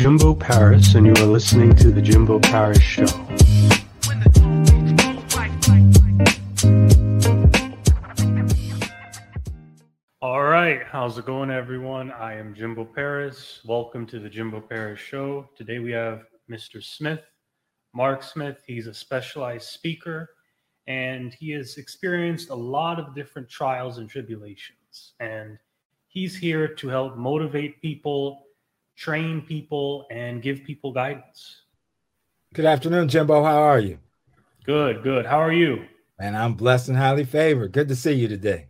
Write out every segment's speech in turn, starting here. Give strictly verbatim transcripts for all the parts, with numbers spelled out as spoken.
Jimbo Paris, and you are listening to The Jimbo Paris Show. All right, how's it going, everyone? I am Jimbo Paris. Welcome to The Jimbo Paris Show. Today we have Mister Smith, Mark Smith. He's a specialized speaker, and he has experienced a lot of different trials and tribulations. And he's here to help motivate people, train people, and give people guidance. Good afternoon, Jimbo. How are you? Good, good. How are you? And I'm blessed and highly favored. Good to see you today.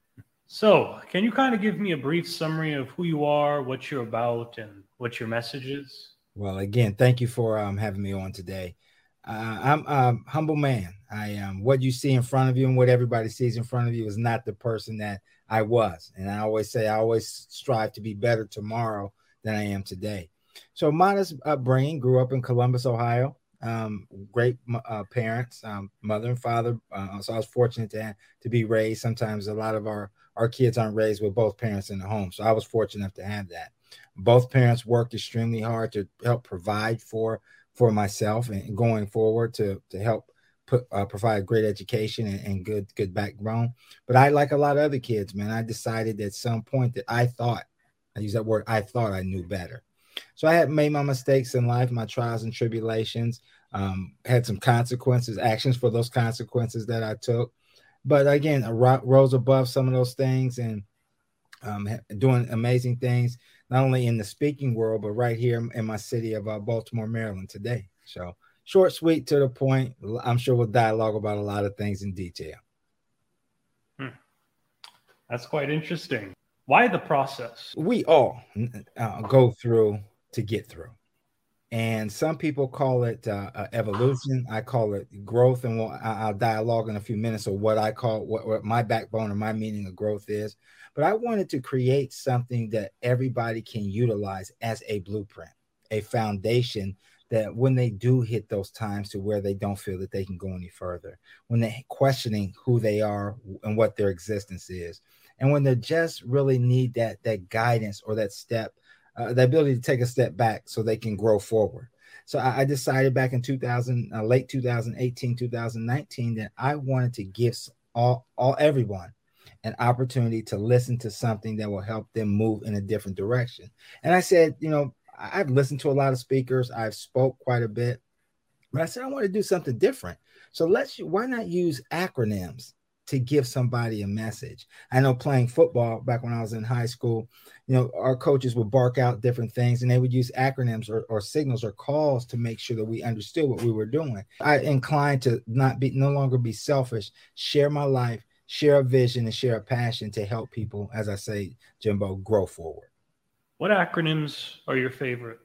So, can you kind of give me a brief summary of who you are, what you're about, and what your message is? Well, again, thank you for um, having me on today. Uh, I'm a humble man. I am. What you see in front of you and what everybody sees in front of you is not the person that I was. And I always say I always strive to be better tomorrow than I am today. So modest upbringing, grew up in Columbus, Ohio. Um, great uh, parents, um, mother and father. Uh, so I was fortunate to, to be raised. Sometimes a lot of our, our kids aren't raised with both parents in the home. So I was fortunate enough to have that. Both parents worked extremely hard to help provide for, for myself and going forward to, to help put, uh, provide great education and, and good, good backbone. But I, like a lot of other kids, man, I decided at some point that I thought, I use that word, I thought I knew better. So I had made my mistakes in life, my trials and tribulations, um, had some consequences, actions for those consequences that I took. But again, I rose above some of those things and um, doing amazing things, not only in the speaking world, but right here in my city of uh, Baltimore, Maryland today. So short, sweet, to the point. I'm sure we'll dialogue about a lot of things in detail. Hmm. That's quite interesting. Why the process? We all uh, go through to get through. And some people call it uh, uh, evolution. I call it growth. And we'll, I'll dialogue in a few minutes of what I call what, what my backbone or my meaning of growth is. But I wanted to create something that everybody can utilize as a blueprint, a foundation that when they do hit those times to where they don't feel that they can go any further, when they're questioning who they are and what their existence is, and when they just really need that, that guidance or that step, Uh, the ability to take a step back so they can grow forward. So I, I decided back in two thousand, uh, late two thousand eighteen, two thousand nineteen, that I wanted to give all, all everyone an opportunity to listen to something that will help them move in a different direction. And I said, you know, I've listened to a lot of speakers. I've spoke quite a bit, but I said, I want to do something different. So let's, why not use acronyms to give somebody a message? I know playing football back when I was in high school, you know, our coaches would bark out different things and they would use acronyms or, or signals or calls to make sure that we understood what we were doing. I inclined to not be, no longer be selfish, share my life, share a vision and share a passion to help people, as I say, Jimbo, grow forward. What acronyms are your favorite?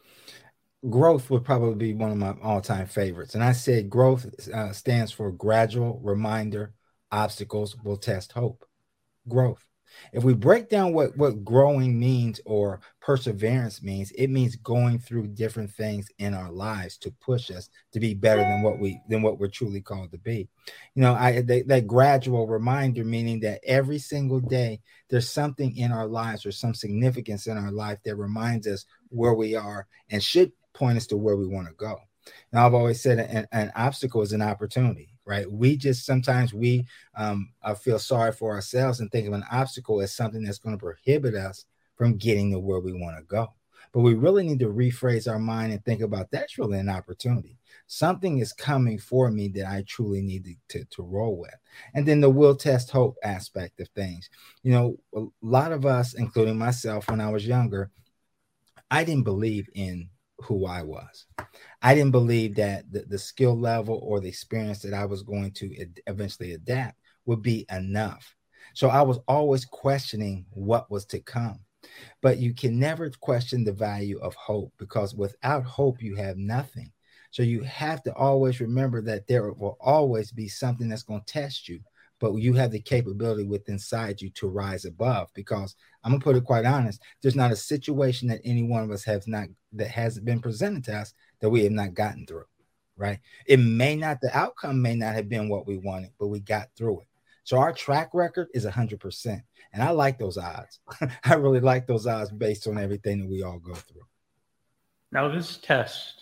Growth would probably be one of my all-time favorites. And I said growth uh, stands for gradual reminder, obstacles will test hope. Growth. If we break down what, what growing means or perseverance means, it means going through different things in our lives to push us to be better than what we than what we're truly called to be. You know, I they, that gradual reminder, meaning that every single day there's something in our lives or some significance in our life that reminds us where we are and should point us to where we want to go. Now, I've always said an, an obstacle is an opportunity, right? We just sometimes we um, uh, feel sorry for ourselves and think of an obstacle as something that's going to prohibit us from getting to where we want to go. But we really need to rephrase our mind and think about that's really an opportunity. Something is coming for me that I truly need to, to, to roll with. And then the will test hope aspect of things. You know, a lot of us, including myself, when I was younger, I didn't believe in who I was. I didn't believe that the, the skill level or the experience that I was going to ad- eventually adapt would be enough. So I was always questioning what was to come. But you can never question the value of hope, because without hope, you have nothing. So you have to always remember that there will always be something that's going to test you, but you have the capability within inside you to rise above. Because I'm gonna put it quite honest, there's not a situation that any one of us have not that hasn't been presented to us that we have not gotten through, right? It may not, the outcome may not have been what we wanted, but we got through it. So our track record is one hundred percent. And I like those odds. I really like those odds based on everything that we all go through. Now, this test,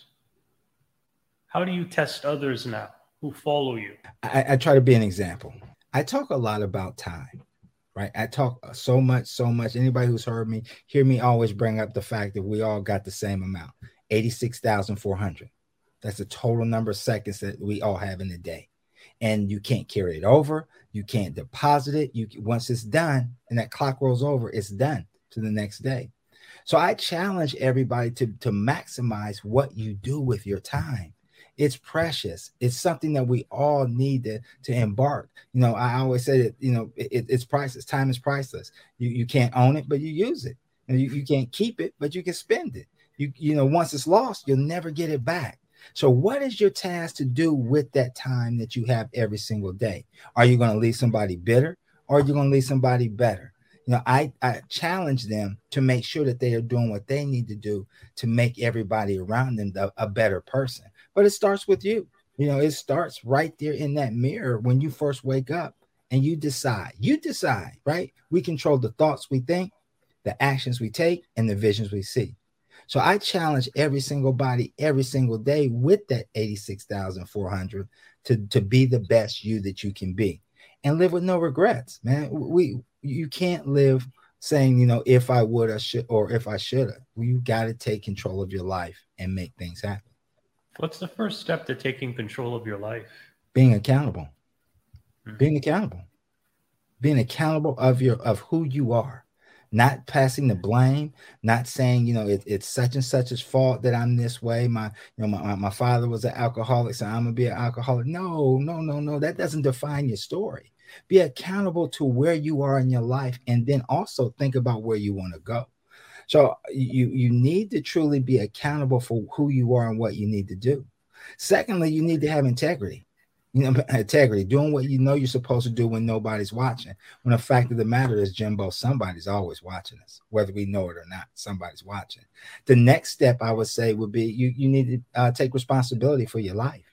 how do you test others now who follow you? I, I try to be an example. I talk a lot about time, right? I talk so much, so much. Anybody who's heard me, hear me always bring up the fact that we all got the same amount, eighty-six thousand four hundred. That's the total number of seconds that we all have in a day. And you can't carry it over. You can't deposit it. You once it's done and that clock rolls over, it's done to the next day. So I challenge everybody to, to maximize what you do with your time. It's precious. It's something that we all need to, to embark. You know, I always say that, you know, it, it's priceless. Time is priceless. You, you can't own it, but you use it. And you, you can't keep it, but you can spend it. You, you know, once it's lost, you'll never get it back. So what is your task to do with that time that you have every single day? Are you going to leave somebody bitter, or are you going to leave somebody better? You know, I, I challenge them to make sure that they are doing what they need to do to make everybody around them a, a better person. But it starts with you. You know, it starts right there in that mirror when you first wake up and you decide. You decide, right? We control the thoughts we think, the actions we take, and the visions we see. So I challenge every single body every single day with that eighty-six thousand four hundred to, to be the best you that you can be and live with no regrets, man. We you can't live saying, you know, if I would, I should, or if I should have. You got to take control of your life and make things happen. What's the first step to taking control of your life? Being accountable. Mm-hmm. Being accountable. Being accountable of your of who you are. Not passing the blame, not saying, you know, it, it's such and such's fault that I'm this way. My, you know, my, my father was an alcoholic, so I'm gonna be an alcoholic. No, no, no, no. That doesn't define your story. Be accountable to where you are in your life, and then also think about where you want to go. So you, you need to truly be accountable for who you are and what you need to do. Secondly, you need to have integrity. You know, integrity, doing what you know you're supposed to do when nobody's watching. When the fact of the matter is, Jimbo, somebody's always watching us, whether we know it or not. Somebody's watching. The next step I would say would be you, you need to uh, take responsibility for your life.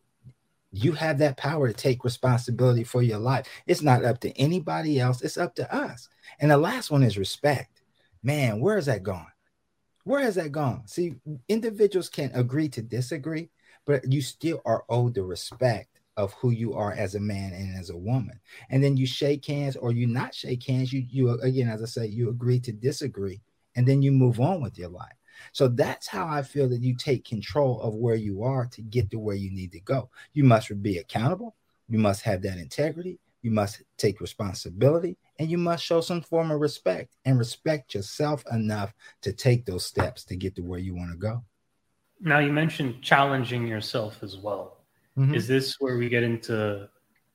You have that power to take responsibility for your life. It's not up to anybody else. It's up to us. And the last one is respect. Man, where is that gone? Where has that gone? See, individuals can agree to disagree, but you still are owed the respect of who you are as a man and as a woman. And then you shake hands, or you not shake hands. You, you again, as I say, you agree to disagree, and then you move on with your life. So that's how I feel that you take control of where you are to get to where you need to go. You must be accountable. You must have that integrity. You must take responsibility, and you must show some form of respect and respect yourself enough to take those steps to get to where you want to go. Now, you mentioned challenging yourself as well. Mm-hmm. Is this where we get into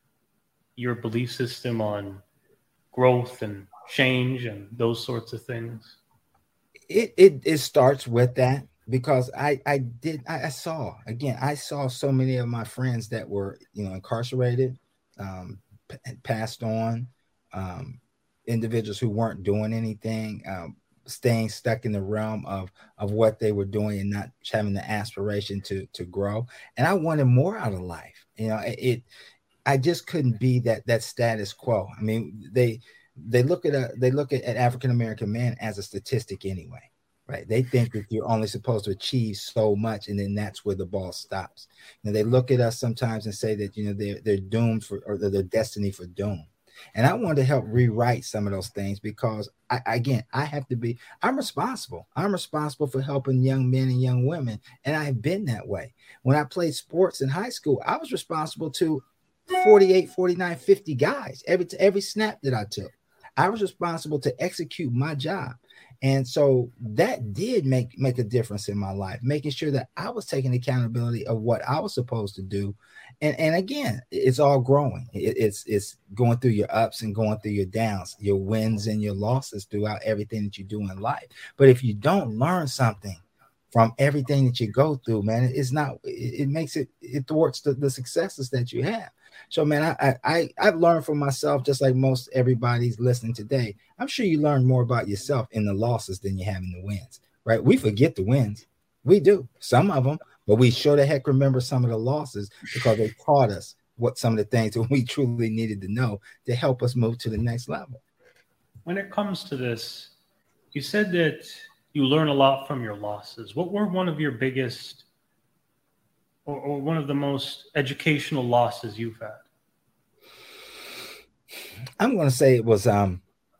your belief system on growth and change and those sorts of things? It it, it starts with that, because I I did I, I saw again I saw so many of my friends that were, you know, incarcerated, um, p- passed on, um, individuals who weren't doing anything, um, staying stuck in the realm of of what they were doing and not having the aspiration to to grow. And I wanted more out of life. You know, it, it I just couldn't be that that status quo. I mean, they they look at a they look at, at African American men as a statistic anyway, right? They think that you're only supposed to achieve so much, and then that's where the ball stops. And they look at us sometimes and say that, you know, they're they're doomed for, or they're destined for doom. And I wanted to help rewrite some of those things, because I, again, I have to be, I'm responsible. I'm responsible for helping young men and young women. And I've been that way. When I played sports in high school, I was responsible to forty-eight, forty-nine, fifty guys every, every snap that I took. I was responsible to execute my job. And so that did make, make a difference in my life, making sure that I was taking accountability of what I was supposed to do. And, and again, it's all growing. It, it's, it's going through your ups and going through your downs, your wins and your losses throughout everything that you do in life. But if you don't learn something from everything that you go through, man, it's not, it, it makes it, it thwarts the, the successes that you have. So, man, I, I, I've learned from myself, just like most everybody's listening today. I'm sure you learn more about yourself in the losses than you have in the wins, right? We forget the wins. We do, some of them, but we sure the heck remember some of the losses, because they taught us what some of the things that we truly needed to know to help us move to the next level. When it comes to this, you said that you learn a lot from your losses. What were one of your biggest or, or one of the most educational losses you've had? I'm going to say it was um,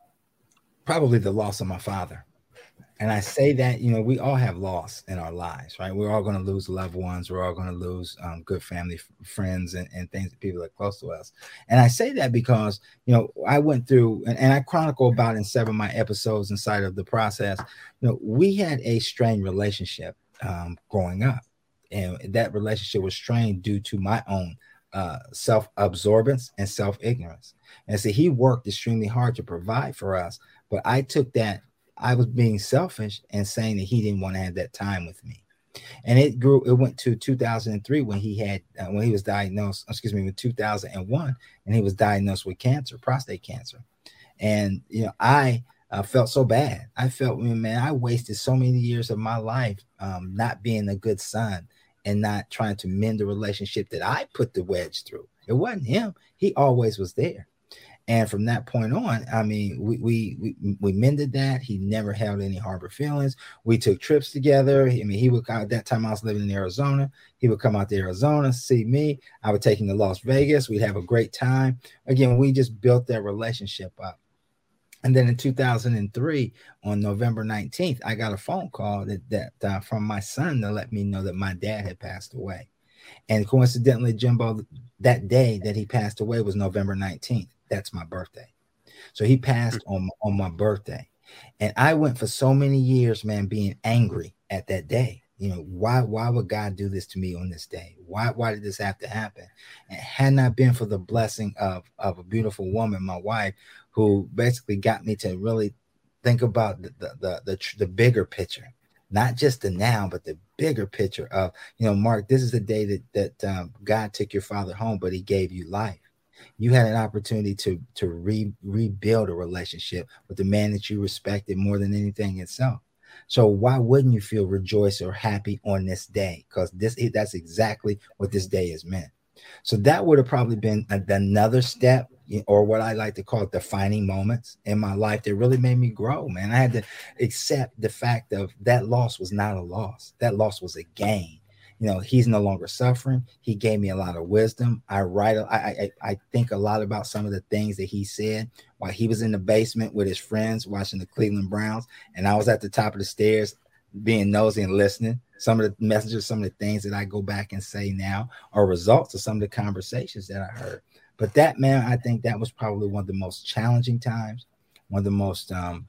probably the loss of my father. And I say that, you know, we all have loss in our lives, right? We're all going to lose loved ones. We're all going to lose um, good family, f- friends, and, and things, people that are close to us. And I say that because, you know, I went through, and, and I chronicle about in seven of my episodes inside of the process, you know, we had a strained relationship um, growing up. And that relationship was strained due to my own uh, self-absorbance and self-ignorance. And so he worked extremely hard to provide for us. But I took that I was being selfish and saying that he didn't want to have that time with me. And it grew, it went to two thousand three when he had, uh, when he was diagnosed, excuse me, with two thousand one, and he was diagnosed with cancer, prostate cancer. And, you know, I uh, felt so bad. I felt, man, I wasted so many years of my life um, not being a good son and not trying to mend the relationship that I put the wedge through. It wasn't him. He always was there. And from that point on, I mean, we, we we we mended that. He never held any harbor feelings. We took trips together. I mean, he would at that time I was living in Arizona. He would come out to Arizona, see me. I would take him to Las Vegas. We'd have a great time. Again, we just built that relationship up. And then in two thousand three, on November nineteenth, I got a phone call that that uh, from my son to let me know that my dad had passed away. And coincidentally, Jimbo, that day that he passed away was November nineteenth. That's my birthday. So he passed on, on my birthday. And I went for so many years, man, being angry at that day. You know, why why would God do this to me on this day? Why why did this have to happen? And had not been for the blessing of, of a beautiful woman, my wife, who basically got me to really think about the the the, the, the bigger picture. Not just the now, but the bigger picture of, you know, Mark, this is the day that that um, God took your father home, but he gave you life. You had an opportunity to to re, rebuild a relationship with the man that you respected more than anything itself. So why wouldn't you feel rejoiced or happy on this day? Because this that's exactly what this day is meant. So that would have probably been a, another step, or what I like to call defining moments in my life that really made me grow, man. I had to accept the fact of that loss was not a loss. That loss was a gain. You know, he's no longer suffering. He gave me a lot of wisdom. I write, I, I, I think a lot about some of the things that he said while he was in the basement with his friends watching the Cleveland Browns, and I was at the top of the stairs being nosy and listening. Some of the messages, some of the things that I go back and say now are results of some of the conversations that I heard. But that, man, I think that was probably one of the most challenging times, one of the most um,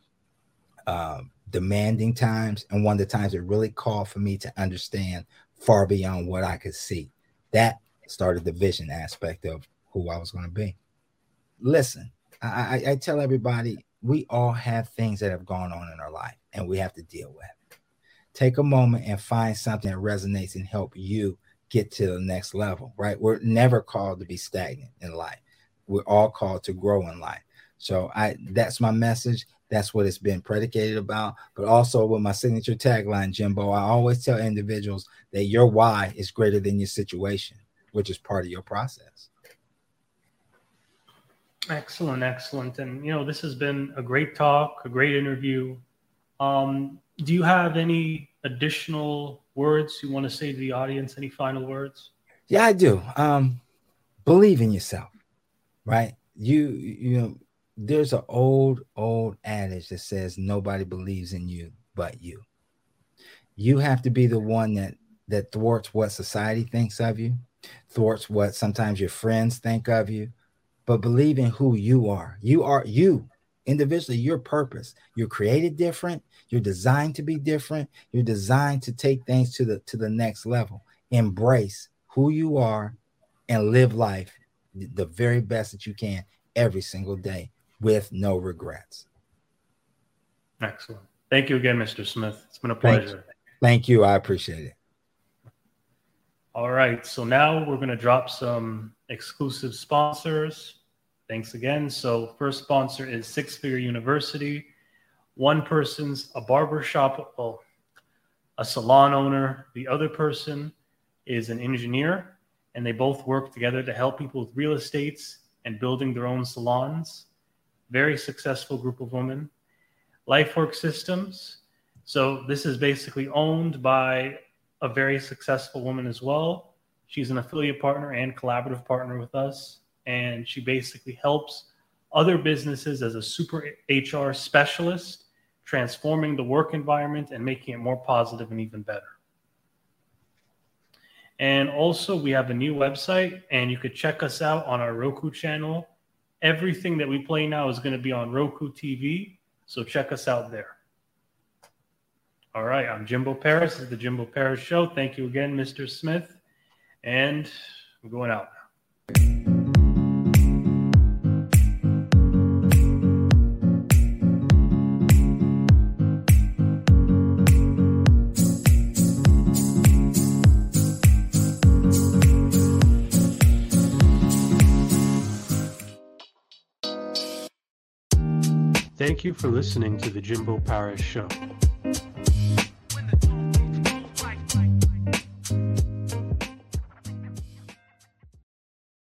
uh, demanding times, and one of the times that really called for me to understand far beyond what I could see. That started the vision aspect of who I was going to be. Listen, I, I, I tell everybody, we all have things that have gone on in our life and we have to deal with. Take a moment and find something that resonates and help you get to the next level, right? We're never called to be stagnant in life. We're all called to grow in life. So I that's my message. That's what it's been predicated about. But also with my signature tagline, Jimbo, I always tell individuals that your why is greater than your situation, which is part of your process. Excellent, excellent. And, you know, this has been a great talk, a great interview. Um, do you have any additional words you want to say to the audience? Any final words? Yeah, I do. Um, believe in yourself, right? You, you know, there's an old, old adage that says nobody believes in you but you. You have to be the one that that thwarts what society thinks of you, thwarts what sometimes your friends think of you, but believe in who you are. You are you. Individually, your purpose. You're created different. You're designed to be different. You're designed to take things to the to the next level. Embrace who you are and live life the very best that you can every single day with no regrets. Excellent. Thank you again, Mister Smith. It's been a pleasure. Thank you. Thank you. I appreciate it. All right. So now we're going to drop some exclusive sponsors. Thanks again. So first sponsor is Six Figure University. One person's a barbershop, well, a salon owner. The other person is an engineer, and they both work together to help people with real estates and building their own salons. Very successful group of women. LifeWork Systems. So this is basically owned by a very successful woman as well. She's an affiliate partner and collaborative partner with us, and she basically helps other businesses as a super H R specialist, transforming the work environment and making it more positive and even better. And also, we have a new website, and you could check us out on our Roku channel. Everything that we play now is going to be on Roku T V, so check us out there. All right, I'm Jimbo Paris. This is the Jimbo Paris Show. Thank you again, Mister Smith. And I'm going out now. Thank you for listening to the Jimbo Paris Show.